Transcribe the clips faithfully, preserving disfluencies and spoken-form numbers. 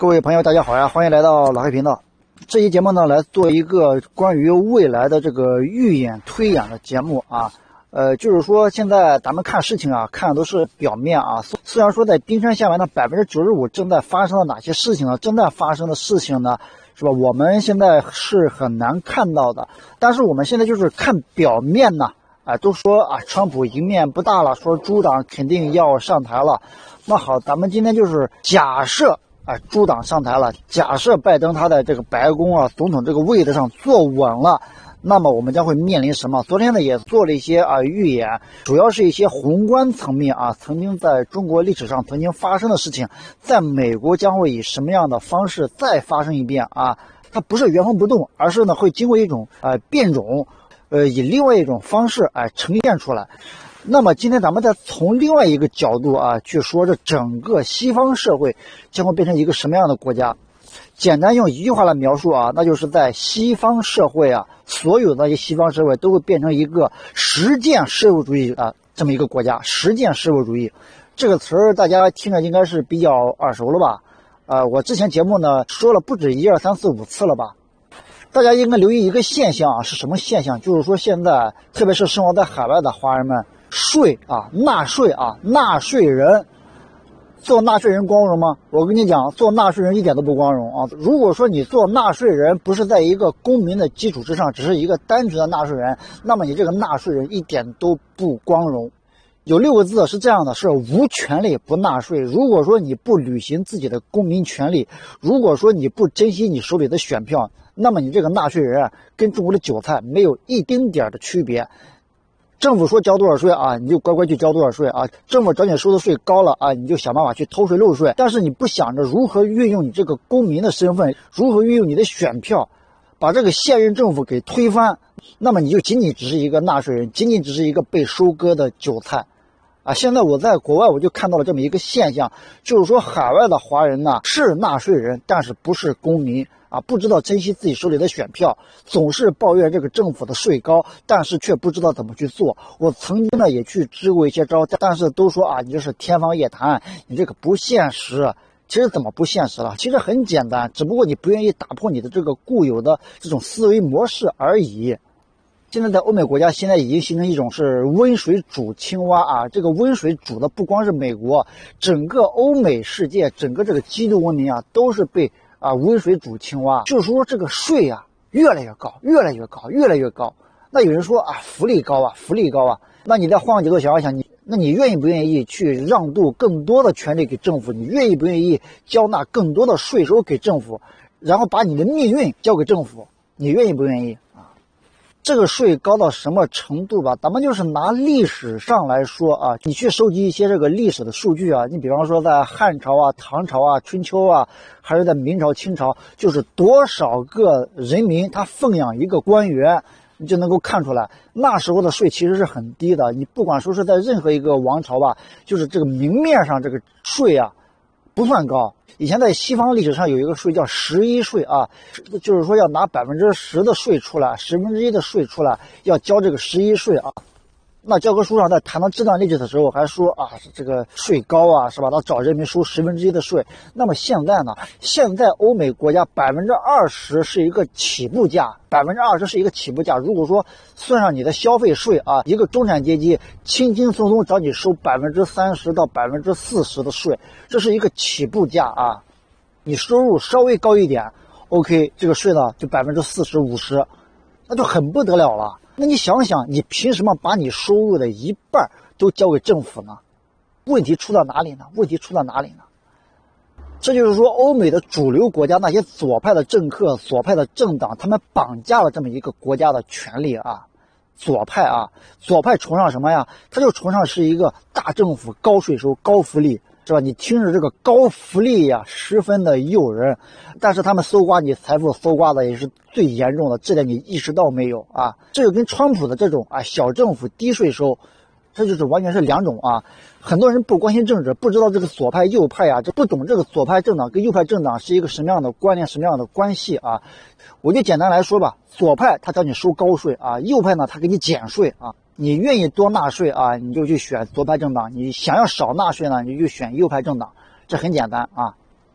各位朋友，大家好呀！欢迎来到老黑频道。这期节目呢，来做一个关于未来的这个预演推演的节目啊。呃，就是说现在咱们看事情啊，看的都是表面啊。虽然说在冰山下面的百分之九十五正在发生的哪些事情呢？正在发生的事情呢，是吧？我们现在是很难看到的。但是我们现在就是看表面呢，啊、呃，都说啊，川普赢面不大了，说猪党肯定要上台了。那好，咱们今天就是假设。啊，猪党上台了。假设拜登他在这个白宫啊总统这个位置上坐稳了，那么我们将会面临什么？昨天呢也做了一些啊预演，主要是一些宏观层面啊，曾经在中国历史上曾经发生的事情，在美国将会以什么样的方式再发生一遍啊？它不是原封不动，而是呢会经过一种呃变种，呃以另外一种方式哎、呃、呈现出来。那么今天咱们再从另外一个角度啊去说，这整个西方社会将会变成一个什么样的国家？简单用一句话来描述啊，那就是在西方社会啊，所有的西方社会都会变成一个实践社会主义啊这么一个国家。实践社会主义这个词儿大家听着应该是比较耳熟了吧？呃，我之前节目呢说了不止一二三四五次了吧？大家应该留意一个现象啊，是什么现象？就是说现在特别是生活在海外的华人们。税啊，纳税啊，纳税人，做纳税人光荣吗？我跟你讲，做纳税人一点都不光荣啊！如果说你做纳税人不是在一个公民的基础之上，只是一个单纯的纳税人，那么你这个纳税人一点都不光荣。有六个字是这样的，是无权利不纳税。如果说你不履行自己的公民权利，如果说你不珍惜你手里的选票，那么你这个纳税人跟中国的韭菜没有一丁点的区别。政府说交多少税啊，你就乖乖去交多少税啊。政府找你收的税高了啊，你就想办法去偷税漏税。但是你不想着如何运用你这个公民的身份，如何运用你的选票，把这个现任政府给推翻，那么你就仅仅只是一个纳税人，仅仅只是一个被收割的韭菜啊。现在我在国外我就看到了这么一个现象，就是说海外的华人呢是纳税人，但是不是公民。啊，不知道珍惜自己手里的选票，总是抱怨这个政府的税高，但是却不知道怎么去做。我曾经呢也去支过一些招，但是都说啊，你这是天方夜谭，你这个不现实。其实怎么不现实了？其实很简单，只不过你不愿意打破你的这个固有的这种思维模式而已。现在在欧美国家，现在已经形成一种是温水煮青蛙啊！这个温水煮的不光是美国，整个欧美世界，整个这个基督文明啊，都是被。啊，温水煮青蛙，就是说这个税啊越来越高，越来越高，越来越高。那有人说啊，福利高啊，福利高啊。那你再换个角度想一想，你那你愿意不愿意去让渡更多的权利给政府？你愿意不愿意交纳更多的税收给政府，然后把你的命运交给政府？你愿意不愿意啊？这个税高到什么程度吧？咱们就是拿历史上来说啊，你去收集一些这个历史的数据啊，你比方说在汉朝啊、唐朝啊、春秋啊，还是在明朝、清朝，就是多少个人民他奉养一个官员，你就能够看出来，那时候的税其实是很低的。你不管说是在任何一个王朝吧，就是这个明面上这个税啊，不算高。以前在西方历史上有一个税叫十一税啊，就是说要拿百分之十的税出来，十分之一的税出来，要交这个十一税啊。那教科书上在谈到这段历史的时候还说啊，这个税高啊，是吧？他找人民收十分之一的税。那么现在呢？现在欧美国家百分之二十是一个起步价，百分之二十是一个起步价。如果说算上你的消费税啊，一个中产阶级轻轻松松找你收百分之三十到百分之四十的税，这是一个起步价啊。你收入稍微高一点 ，OK， 这个税呢就百分之四十五十，那就很不得了了。那你想想，你凭什么把你收入的一半都交给政府呢？问题出在哪里呢？问题出在哪里呢？这就是说，欧美的主流国家那些左派的政客、左派的政党，他们绑架了这么一个国家的权利啊。左派啊，左派崇尚什么呀？他就崇尚是一个大政府、高税收、高福利，是吧？你听着这个高福利呀，十分的诱人，但是他们搜刮你财富，搜刮的也是最严重的，这点你意识到没有啊？这就跟川普的这种啊小政府低税收，这就是完全是两种啊。很多人不关心政治，不知道这个左派右派啊，这不懂这个左派政党跟右派政党是一个什么样的关联，什么样的关系啊？我就简单来说吧，左派他找你收高税啊，右派呢他给你减税啊。你愿意多纳税啊，你就去选左派政党；你想要少纳税呢，你就选右派政党。这很简单啊。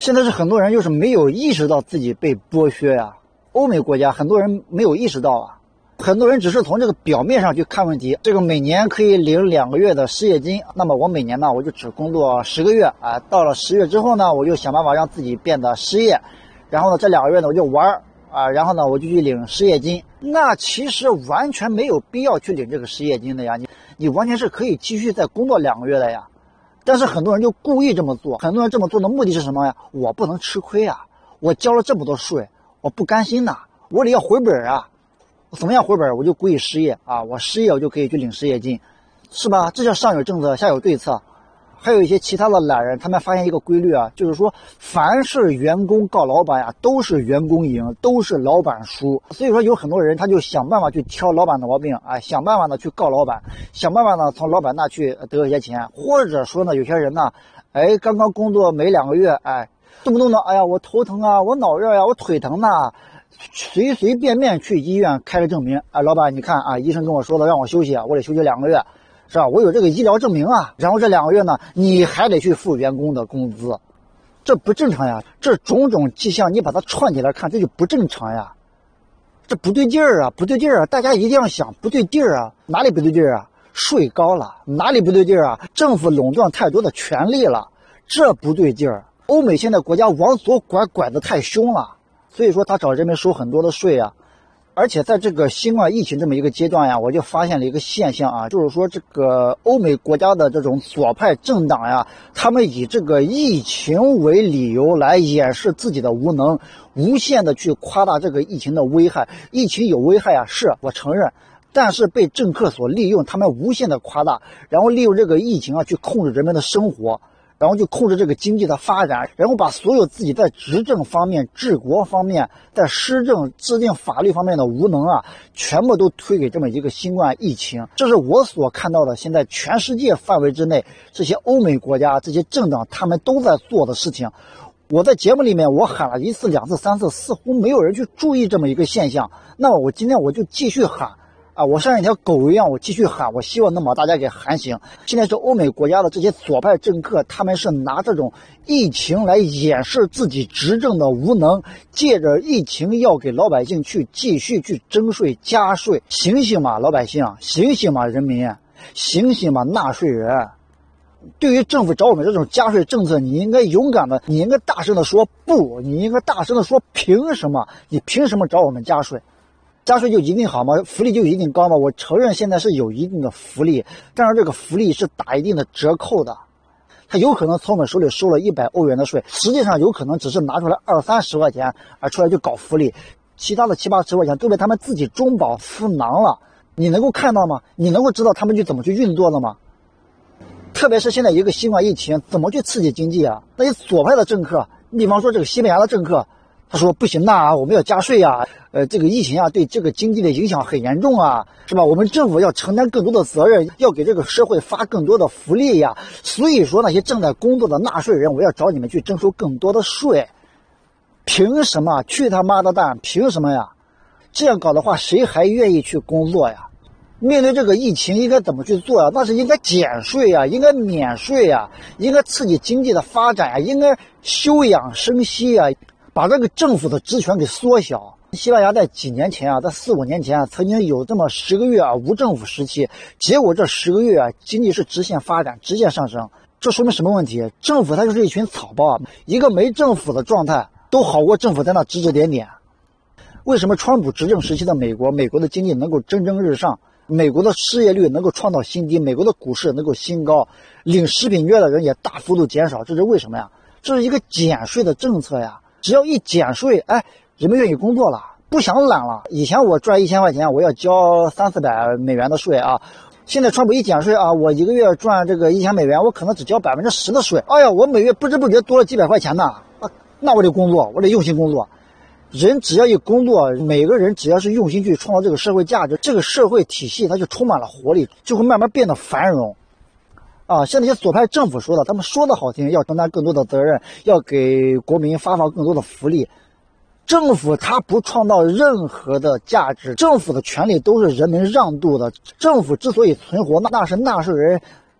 现在是很多人就是没有意识到自己被剥削呀、啊。欧美国家很多人没有意识到啊，很多人只是从这个表面上去看问题。这个每年可以领两个月的失业金，那么我每年呢我就只工作十个月啊，到了十月之后呢，我就想办法让自己变得失业，然后呢这两个月呢我就玩啊，然后呢我就去领失业金。那其实完全没有必要去领这个失业金的呀，你你完全是可以继续再工作两个月的呀。但是很多人就故意这么做，很多人这么做的目的是什么呀？我不能吃亏啊，我交了这么多税，我不甘心呐，我得要回本啊。怎么样回本？我就故意失业啊，我失业我就可以去领失业金，是吧？这叫上有政策下有对策。还有一些其他的懒人，他们发现一个规律啊，就是说凡是员工告老板呀，都是员工赢，都是老板输。所以说有很多人他就想办法去挑老板的毛病啊，想办法呢去告老板，想办法呢从老板那去得一些钱，或者说呢有些人呢，哎刚刚工作没两个月，哎动不动的哎呀我头疼啊，我脑热呀、啊，我腿疼呐，随随便便去医院开个证明，哎老板你看啊，医生跟我说的让我休息，我得休息两个月。是吧？我有这个医疗证明啊，然后这两个月呢，你还得去付员工的工资，这不正常呀！这种种迹象，你把它串起来看，这就不正常呀，这不对劲儿啊，不对劲儿啊！大家一定要想，不对劲儿啊，哪里不对劲儿啊？税高了，哪里不对劲儿啊？政府垄断太多的权利了，这不对劲儿。欧美现在国家往左拐，拐得太凶了，所以说他找人民收很多的税啊。而且在这个新冠疫情这么一个阶段呀，我就发现了一个现象啊，就是说这个欧美国家的这种左派政党呀，他们以这个疫情为理由来掩饰自己的无能，无限的去夸大这个疫情的危害。疫情有危害啊，是我承认，但是被政客所利用，他们无限的夸大，然后利用这个疫情啊去控制人们的生活。然后就控制这个经济的发展，然后把所有自己在执政方面、治国方面、在施政、制定法律方面的无能啊，全部都推给这么一个新冠疫情。这是我所看到的，现在全世界范围之内，这些欧美国家、这些政党他们都在做的事情。我在节目里面我喊了一次、两次、三次，似乎没有人去注意这么一个现象。那么我今天我就继续喊。啊，我像一条狗一样，我继续喊，我希望能把大家给喊醒。现在是欧美国家的这些左派政客，他们是拿这种疫情来掩饰自己执政的无能，借着疫情要给老百姓去继续去征税加税。醒醒吧，老百姓，醒醒吧，人民，醒醒吧，纳税人。对于政府找我们这种加税政策，你应该勇敢的，你应该大声的说不，你应该大声的说凭什么？你凭什么找我们加税？加税就一定好吗？福利就一定高吗？我承认现在是有一定的福利，但是这个福利是打一定的折扣的。他有可能从我们手里收了一百欧元的税，实际上有可能只是拿出来二三十块钱啊出来就搞福利，其他的七八十块钱都被他们自己中饱私囊了。你能够看到吗？你能够知道他们去怎么去运作的吗？特别是现在一个新冠疫情，怎么去刺激经济啊？那些左派的政客，比方说这个西班牙的政客，他说不行呐，我们要加税啊，呃，这个疫情啊对这个经济的影响很严重啊，是吧？我们政府要承担更多的责任，要给这个社会发更多的福利呀。所以说那些正在工作的纳税人，我要找你们去征收更多的税。凭什么？去他妈的蛋！凭什么呀？这样搞的话，谁还愿意去工作呀？面对这个疫情应该怎么去做呀？那是应该减税呀，应该免税呀，应该刺激经济的发展呀，应该休养生息呀，把这个政府的职权给缩小。西班牙在几年前啊，在四五年前啊，曾经有这么十个月啊无政府时期，结果这十个月啊，经济是直线发展，直线上升。这说明什么问题？政府它就是一群草包啊，一个没政府的状态都好过政府在那指指点点。为什么川普执政时期的美国，美国的经济能够蒸蒸日上？美国的失业率能够创造新低，美国的股市能够新高，领食品券的人也大幅度减少，这是为什么呀？这是一个减税的政策呀。只要一减税，哎，人们愿意工作了，不想懒了。以前我赚一千块钱，我要交三四百美元的税啊。现在川普一减税啊，我一个月赚这个一千美元，我可能只交百分之十的税。哎呀，我每月不知不觉多了几百块钱呢。啊，那我得工作，我得用心工作。人只要一工作，每个人只要是用心去创造这个社会价值，这个社会体系它就充满了活力，就会慢慢变得繁荣。啊，像那些左派政府说的，他们说的好听，要承担更多的责任，要给国民发放更多的福利。政府它不创造任何的价值，政府的权利都是人民让渡的。政府之所以存活，那是纳税人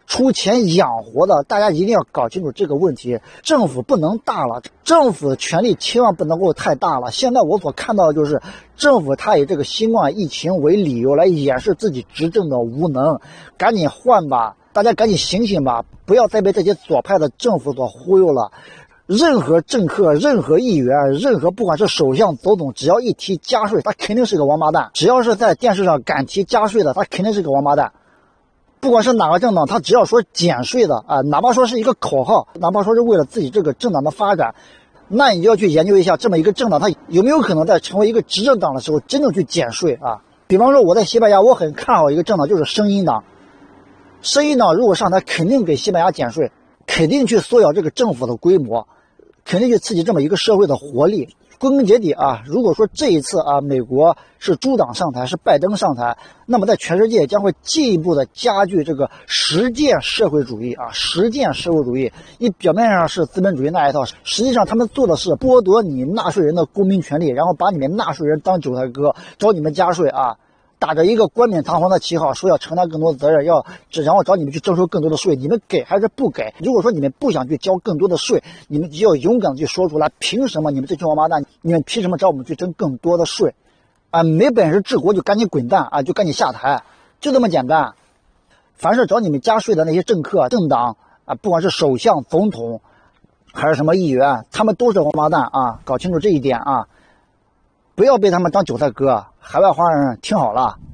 出钱养活的，大家一定要搞清楚这个问题。政府不能大了，政府的权力千万不能够太大了。现在我所看到的就是，政府他以这个新冠疫情为理由来掩饰自己执政的无能，赶紧换吧，大家赶紧醒醒吧，不要再被这些左派的政府所忽悠了。任何政客、任何议员、任何不管是首相、总统，只要一提加税，他肯定是个王八蛋。只要是在电视上敢提加税的，他肯定是个王八蛋。不管是哪个政党，他只要说减税的啊，哪怕说是一个口号，哪怕说是为了自己这个政党的发展，那你就要去研究一下这么一个政党，他有没有可能在成为一个执政党的时候真正去减税啊？比方说我在西班牙，我很看好一个政党，就是声音党。声音党如果上台，肯定给西班牙减税，肯定去缩小这个政府的规模，肯定去刺激这么一个社会的活力。归根结底啊，如果说这一次啊，美国是猪党上台，是拜登上台，那么在全世界将会进一步的加剧这个实践社会主义啊，实践社会主义。你表面上是资本主义那一套，实际上他们做的是剥夺你纳税人的公民权利，然后把你们纳税人当韭菜割，找你们加税啊。打着一个冠冕堂皇的旗号，说要承担更多的责任，要然后找你们去征收更多的税，你们给还是不给？如果说你们不想去交更多的税，你们就要勇敢的去说出来，凭什么你们这群王八蛋，你们凭什么找我们去征更多的税？啊，没本事治国就赶紧滚蛋啊，就赶紧下台，就这么简单。凡是找你们加税的那些政客、政党啊，不管是首相、总统还是什么议员，他们都是王八蛋啊，搞清楚这一点啊。不要被他们当韭菜割，海外华人听好了。